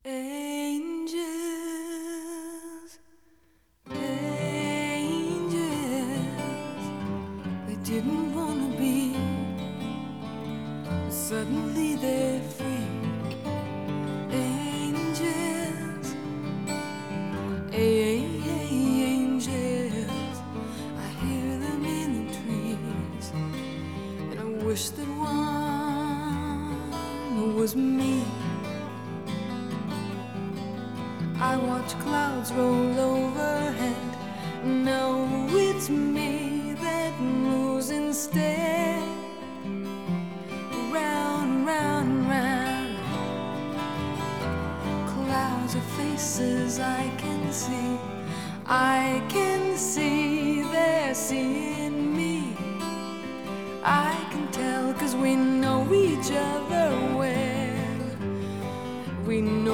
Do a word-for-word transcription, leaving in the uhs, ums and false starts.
Angels, angels, they didn't want to be, but suddenly they're free. Angels, angels, I hear them in the trees, and I wish that one was me. I watch clouds roll overhead, know it's me that moves instead. Round, round, round, clouds of faces I can see. I can see they're seeing me. I can tell 'cause we know each other well. We know